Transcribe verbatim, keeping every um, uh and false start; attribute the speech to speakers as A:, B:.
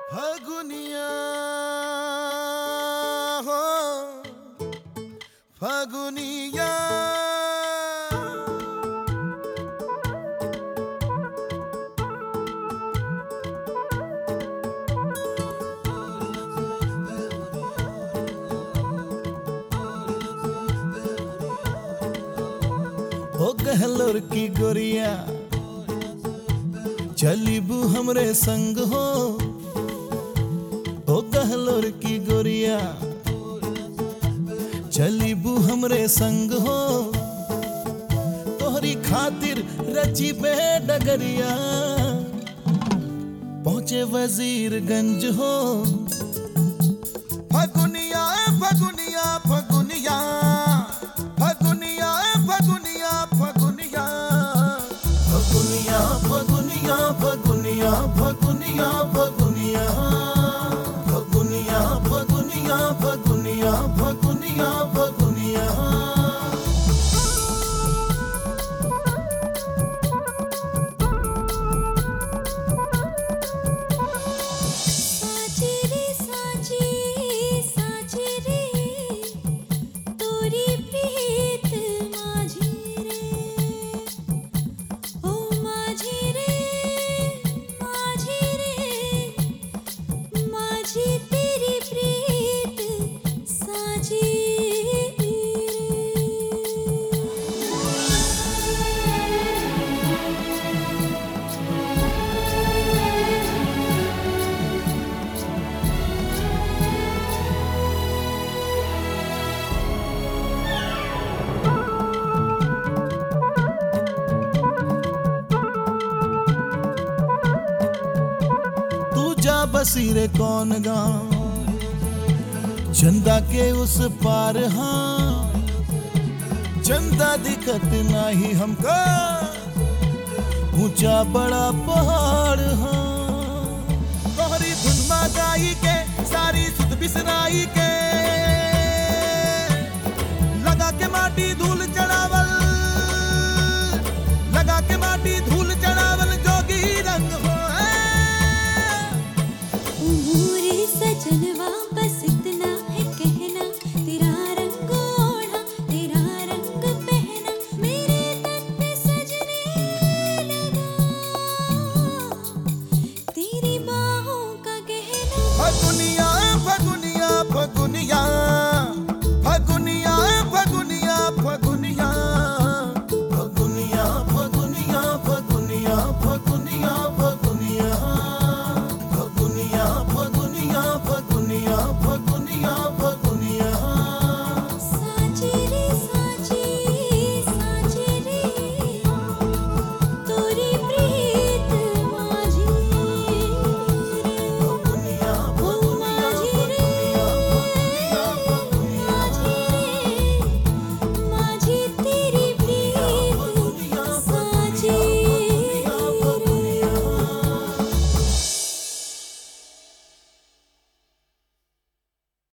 A: फगुनिया हो फगुनिया ओ गहलोर की गोरिया चलीबू हमरे संग हो। ओ गहलोर की गोरिया चलीबू हमरे संग हो। तोहरी खातिर रची बे डगरिया पहुंचे वजीरगंज हो। फगुनिया फगुनिया फगुनिया फगुनिया फगुनिया फगुनिया फगुनिया फगुनिया फगुनिया फगुनिया फगुनिया फगुनिया फगुनिया फगुनिया फगुनिया फगुनिया बसीरे कौन गाँव चंदा के उस पार। हाँ चंदा दिखत नहीं हमका ऊंचा बड़ा पहाड़। हाँ तोहरी धुनमा गाई के सारी सुध बिसराई के लगा के माटी धूल चढ़